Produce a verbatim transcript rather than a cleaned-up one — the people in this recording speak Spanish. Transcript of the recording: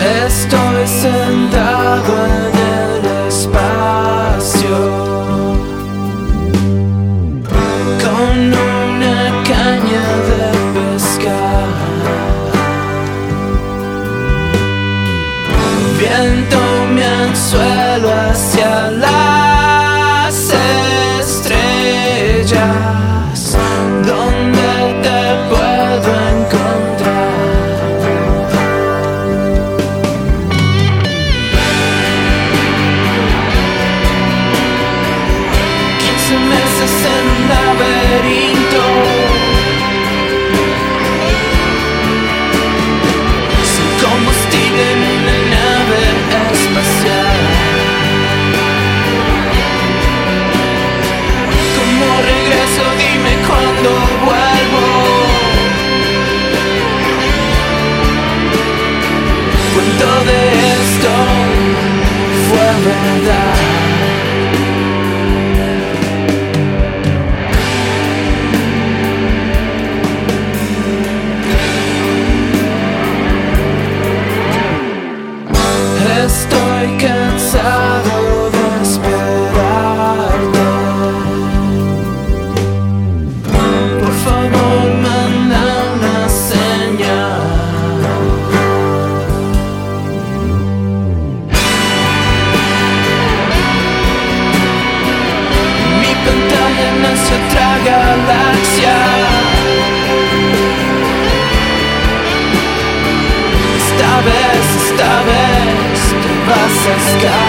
Estoy sentado en el espacio con una caña de pescar, viento mi anzuelo hacia las estrellas, donde te puedo encontrar. Quince meses en un laberinto, sin combustible en una nave espacial. ¿Cómo regreso? Dime cuándo vuelvo. ¿Cuánto de esto fue verdad? Estoy cansado de esperarte. Por favor, manda una señal. Mi pantalla nace otra galaxia. Esta vez, esta vez te vas a escapar.